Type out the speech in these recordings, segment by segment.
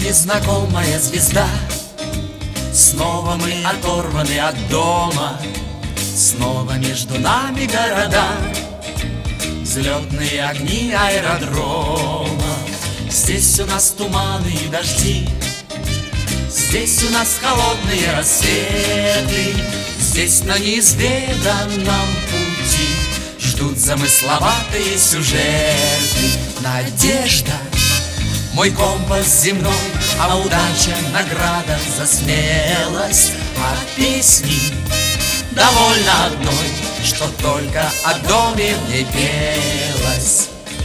Незнакомая звезда, снова мы оторваны от дома, снова между нами города, взлетные огни аэродрома. Здесь у нас туманы и дожди, здесь у нас холодные рассветы, здесь на неизведанном пути ждут замысловатые сюжеты. Надежда — мой компас земной, а удача — награда за смелость. А песни довольно одной, что только о доме в ней пелось.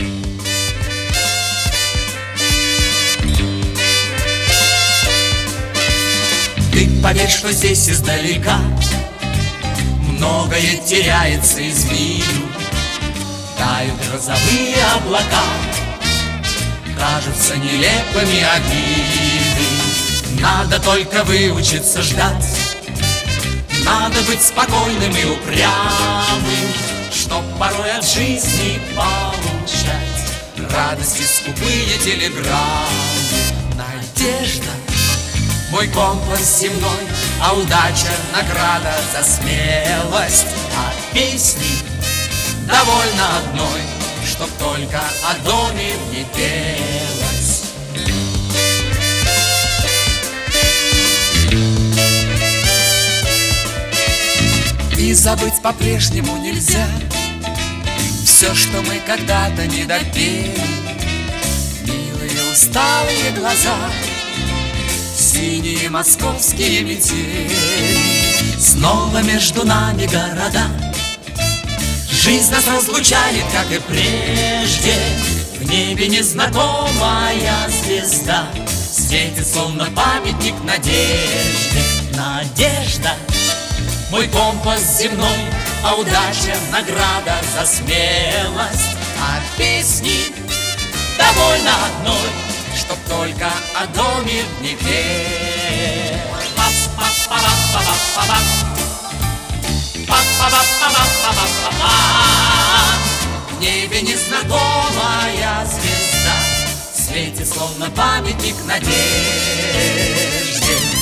Ты поверь, что здесь издалека многое теряется из виду. Тают грозовые облака, кажутся нелепыми обиды. Надо только выучиться ждать, надо быть спокойным и упрямым, чтоб порой от жизни получать радости скупые телеграммы. Надежда — мой компас земной, а удача — награда за смелость. А песни довольно одной, чтоб только о доме в ней пелось. И забыть по-прежнему нельзя все, что мы когда-то не допели. Милые усталые глаза, синие московские метели. Снова между нами города, жизнь нас разлучает, как и прежде. В небе незнакомая звезда светит, словно памятник надежде. Надежда — мой компас земной, а удача — награда за смелость. А песни довольно одной, чтоб только о доме в ней пелось. В небе незнакомая звезда светит, словно памятник надежде.